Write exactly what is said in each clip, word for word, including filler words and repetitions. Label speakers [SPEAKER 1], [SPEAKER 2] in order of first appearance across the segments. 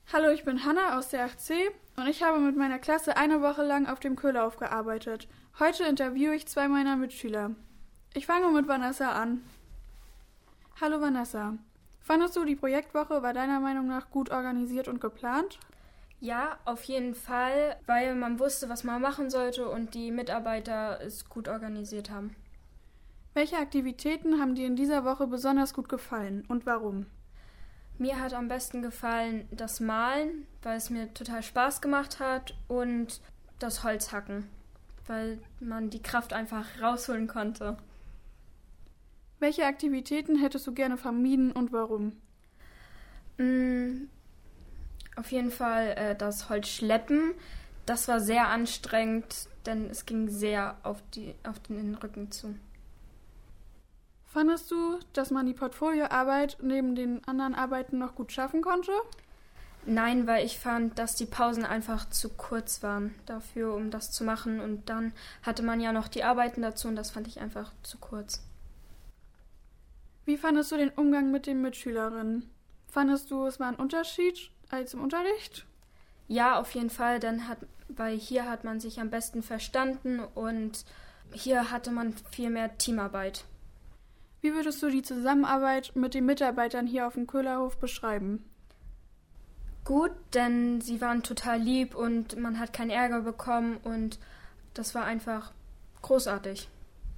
[SPEAKER 1] Hallo, ich bin Hanna aus der acht C und ich habe mit meiner Klasse eine Woche lang auf dem Köhlerhof gearbeitet. Heute interviewe ich zwei meiner Mitschüler. Ich fange mit Vanessa an. Hallo Vanessa. Fandest du, die Projektwoche war deiner Meinung nach gut organisiert und geplant?
[SPEAKER 2] Ja, auf jeden Fall, weil man wusste, was man machen sollte und die Mitarbeiter es gut organisiert haben.
[SPEAKER 1] Welche Aktivitäten haben dir in dieser Woche besonders gut gefallen und warum?
[SPEAKER 2] Mir hat am besten gefallen das Malen, weil es mir total Spaß gemacht hat, und das Holzhacken, weil man die Kraft einfach rausholen konnte.
[SPEAKER 1] Welche Aktivitäten hättest du gerne vermieden und warum?
[SPEAKER 2] Mm, auf jeden Fall äh, das Holzschleppen. Das war sehr anstrengend, denn es ging sehr auf, die, auf den Rücken zu.
[SPEAKER 1] Fandest du, dass man die Portfolioarbeit neben den anderen Arbeiten noch gut schaffen konnte?
[SPEAKER 2] Nein, weil ich fand, dass die Pausen einfach zu kurz waren dafür, um das zu machen. Und dann hatte man ja noch die Arbeiten dazu und das fand ich einfach zu kurz.
[SPEAKER 1] Wie fandest du den Umgang mit den Mitschülerinnen? Fandest du, es war ein Unterschied als im Unterricht?
[SPEAKER 2] Ja, auf jeden Fall, denn hat, weil hier hat man sich am besten verstanden und hier hatte man viel mehr Teamarbeit.
[SPEAKER 1] Wie würdest du die Zusammenarbeit mit den Mitarbeitern hier auf dem Köhlerhof beschreiben?
[SPEAKER 2] Gut, denn sie waren total lieb und man hat keinen Ärger bekommen und das war einfach großartig.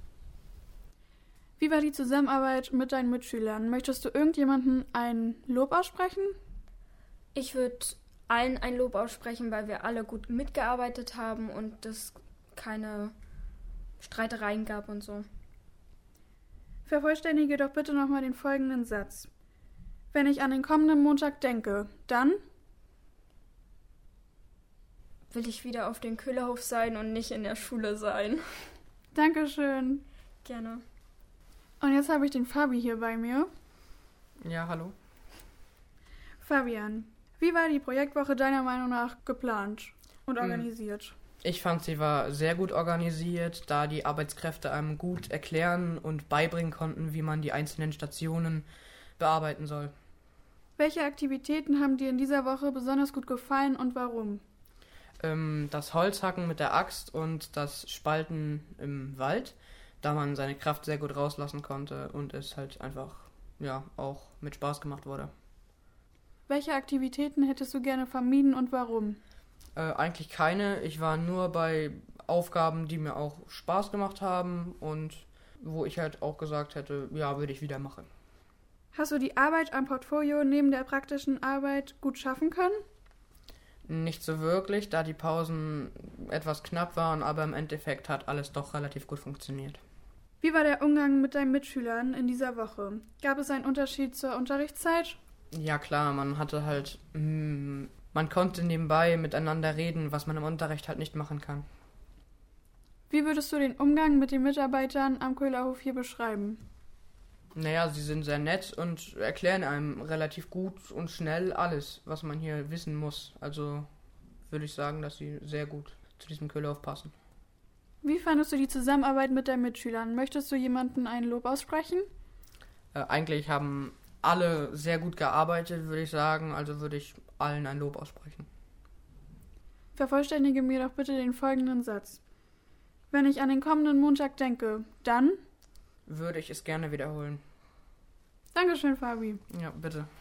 [SPEAKER 1] Wie war die Zusammenarbeit mit deinen Mitschülern? Möchtest du irgendjemandem ein Lob aussprechen?
[SPEAKER 2] Ich würde allen ein Lob aussprechen, weil wir alle gut mitgearbeitet haben und es keine Streitereien gab und so.
[SPEAKER 1] Vervollständige doch bitte nochmal den folgenden Satz. Wenn ich an den kommenden Montag denke, dann
[SPEAKER 2] will ich wieder auf den Köhlerhof sein und nicht in der Schule sein.
[SPEAKER 1] Dankeschön.
[SPEAKER 2] Gerne.
[SPEAKER 1] Und jetzt habe ich den Fabi hier bei mir.
[SPEAKER 3] Ja, hallo.
[SPEAKER 1] Fabian, wie war die Projektwoche deiner Meinung nach geplant und organisiert?
[SPEAKER 3] Hm. Ich fand, sie war sehr gut organisiert, da die Arbeitskräfte einem gut erklären und beibringen konnten, wie man die einzelnen Stationen bearbeiten soll.
[SPEAKER 1] Welche Aktivitäten haben dir in dieser Woche besonders gut gefallen und warum?
[SPEAKER 3] Ähm, das Holzhacken mit der Axt und das Spalten im Wald, da man seine Kraft sehr gut rauslassen konnte und es halt einfach, ja, auch mit Spaß gemacht wurde.
[SPEAKER 1] Welche Aktivitäten hättest du gerne vermieden und warum?
[SPEAKER 3] Äh, eigentlich keine. Ich war nur bei Aufgaben, die mir auch Spaß gemacht haben und wo ich halt auch gesagt hätte, ja, würde ich wieder machen.
[SPEAKER 1] Hast du die Arbeit am Portfolio neben der praktischen Arbeit gut schaffen können?
[SPEAKER 3] Nicht so wirklich, da die Pausen etwas knapp waren, aber im Endeffekt hat alles doch relativ gut funktioniert.
[SPEAKER 1] Wie war der Umgang mit deinen Mitschülern in dieser Woche? Gab es einen Unterschied zur Unterrichtszeit?
[SPEAKER 3] Ja klar, man hatte halt... Mh, Man konnte nebenbei miteinander reden, was man im Unterricht halt nicht machen kann.
[SPEAKER 1] Wie würdest du den Umgang mit den Mitarbeitern am Köhlerhof hier beschreiben?
[SPEAKER 3] Naja, sie sind sehr nett und erklären einem relativ gut und schnell alles, was man hier wissen muss. Also würde ich sagen, dass sie sehr gut zu diesem Köhlerhof passen.
[SPEAKER 1] Wie fandest du die Zusammenarbeit mit deinen Mitschülern? Möchtest du jemandem ein Lob aussprechen?
[SPEAKER 3] Äh, eigentlich haben alle sehr gut gearbeitet, würde ich sagen. Also würde ich allen ein Lob aussprechen.
[SPEAKER 1] Vervollständige mir doch bitte den folgenden Satz. Wenn ich an den kommenden Montag denke, dann
[SPEAKER 3] würde ich es gerne wiederholen.
[SPEAKER 1] Dankeschön, Fabi.
[SPEAKER 3] Ja, bitte.